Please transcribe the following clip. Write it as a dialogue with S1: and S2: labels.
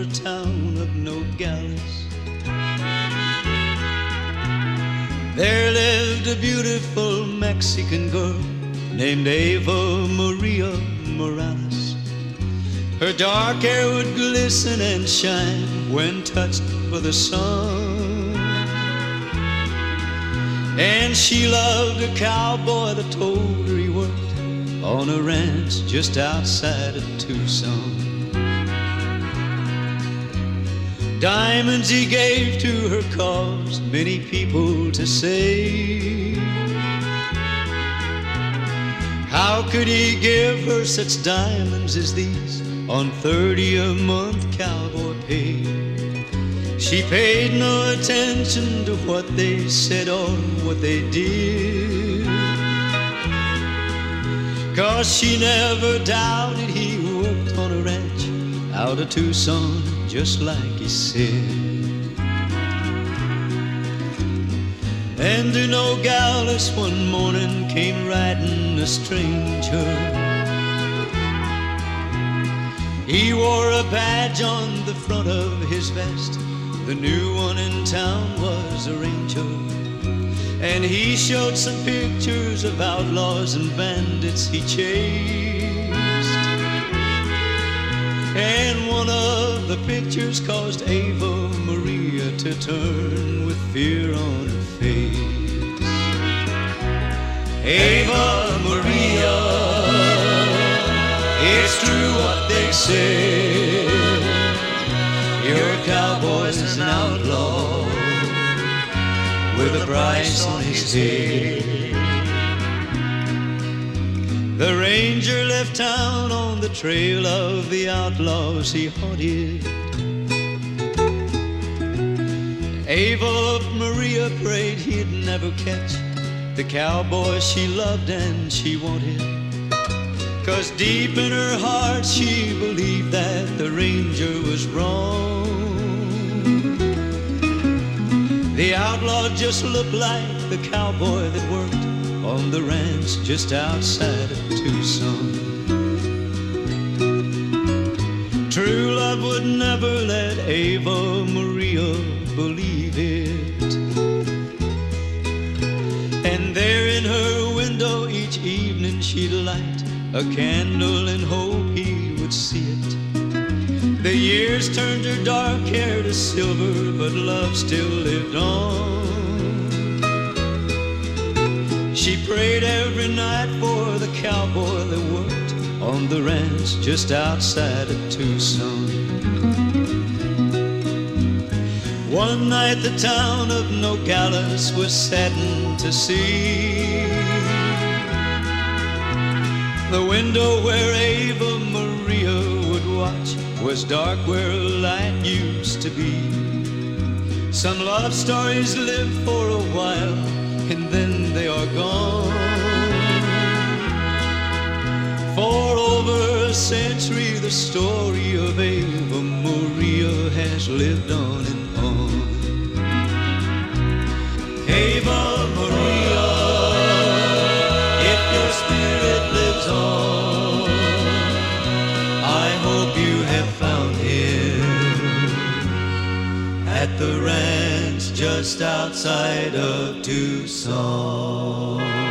S1: town of Nogales. There lived a beautiful Mexican girl named Ava Maria Morales. Her dark hair would glisten and shine when touched by the sun. And she loved a cowboy that told her he worked on a ranch just outside of Tucson. Diamonds he gave to her caused many people to say, how could he give her such diamonds as these on 30 a month cowboy pay? She paid no attention to what they said or what they did, 'cause she never doubted he worked on a ranch out of Tucson, just like he said. And to Nogales one morning came riding a stranger. He wore a badge on the front of his vest. The new one in town was a ranger. And he showed some pictures of outlaws and bandits he chased. And one of the pictures caused Ava Maria to turn with fear on her face. Ava Maria, it's true what they say, your cowboy's an outlaw with a price on his head. The ranger left town on the trail of the outlaws he haunted. Ava Maria prayed he'd never catch the cowboy she loved and she wanted, 'cause deep in her heart she believed that the ranger was wrong. The outlaw just looked like the cowboy that worked on the ranch just outside of Tucson. True love would never let Ava Maria believe it. And there in her window each evening she'd light a candle and hope he would see it. The years turned her dark hair to silver, but love still lived on. She prayed every night for the cowboy that worked on the ranch just outside of Tucson. One night the town of Nogales was saddened to see. The window where Ava Maria would watch was dark where light used to be. Some love stories live for a while and then they are gone. For over a century the story of Ava Maria has lived on and on. Ava Maria, if your spirit lives on, I hope you have found him at the ranch just outside of Tucson.